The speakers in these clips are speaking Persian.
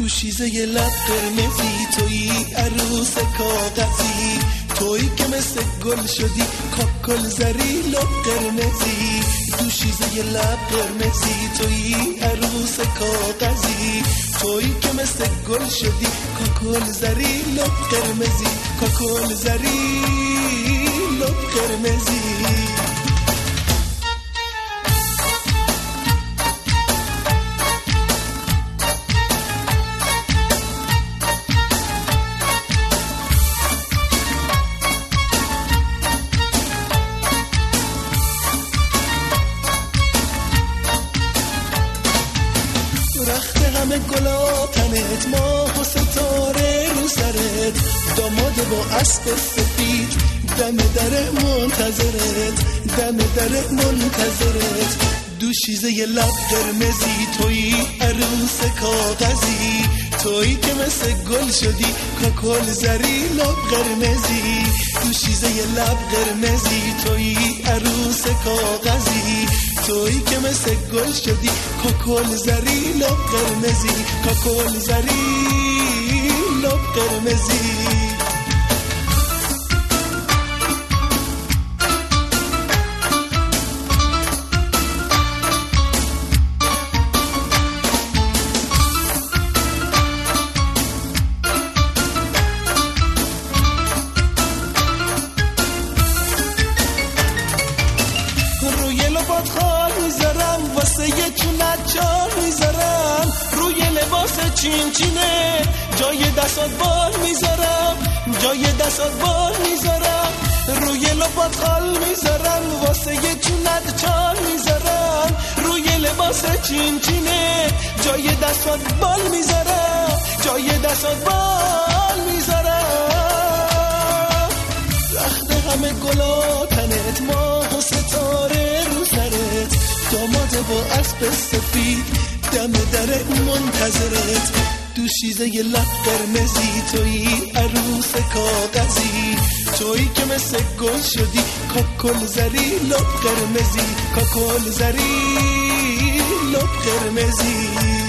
دوشیزه ی لب قرمزی، تویی عروس کاغذی، تویی که مثل گل شدی کاکل زری لب قرمزی. دوشیزه ی لب قرمزی، تویی عروس کاغذی، تویی که مثل گل شدی کاکل زری لب قرمزی، کاکل زری لب قرمزی. رخت همه گلا تنت، ماه و ستاره رو سرت، داماد با اسب سفید دم در منتظرت، دم در منتظرت. دوشیزه ی لب قرمزی، تویی عروس کاغذی، تویی که مثل گل شدی کاکل زری لب قرمزی. دوشیزه ی لب قرمزی، تویی عروس کاغذی، تویی که مثل گل شدی کاکل زری لب قرمزی، کاکل زری لب قرمزی. روی لبات خال میذارم، واسه یه چونت جا میذارم، روی لباس چین چینه جای دستات بال میذارم، جای دستات بال میذارم. روی لبات خال میذارم، واسه یه چونت جا میذارم، روی لباس چین چینه جای دستات بال میذارم، جای دستات بال میذارم. رخت همه گلا تنت، ماه و ستاره رو سرت، داماد با اسب سفید دم در منتظرت. دوشیزه ی لب قرمزی، تویی عروس کاغذی، تویی که مثل گل شدی کاکل زری لب قرمزی، کاکل زری لب قرمزی.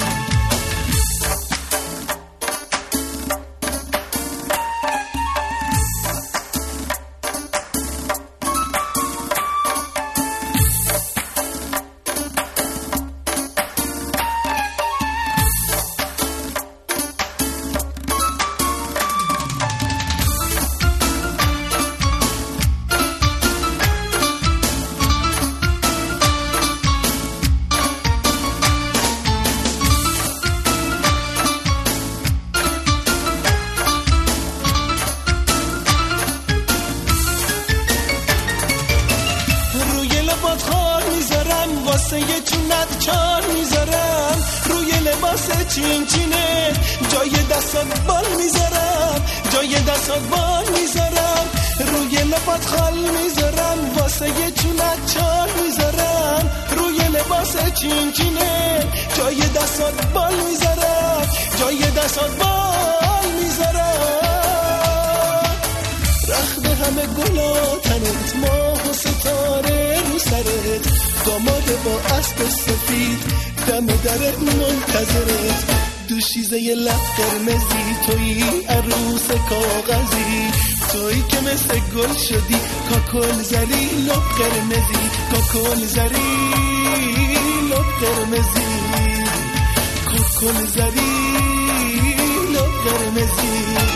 خال میذارم، واسه یه چونت چار میذارم، روی لباس چین چینه جای دستات بال میذارم، جای دستات بال میذارم. روی لبات خال میذارم، واسه یه چونت چار میذارم، روی لباس چین چینه جای دستات بال میذارم، جای دستات بال میذارم. رخت همه گلا تنت، ماه و ستاره رو سرت، داماد با اسب سفید دم در منتظرت. دوشیزه ی لب قرمزی، تویی عروس کاغذی، تویی که مثل گل شدی کاکل زری لب قرمزی، کاکل زری لب قرمزی، کاکل زری لب قرمزی.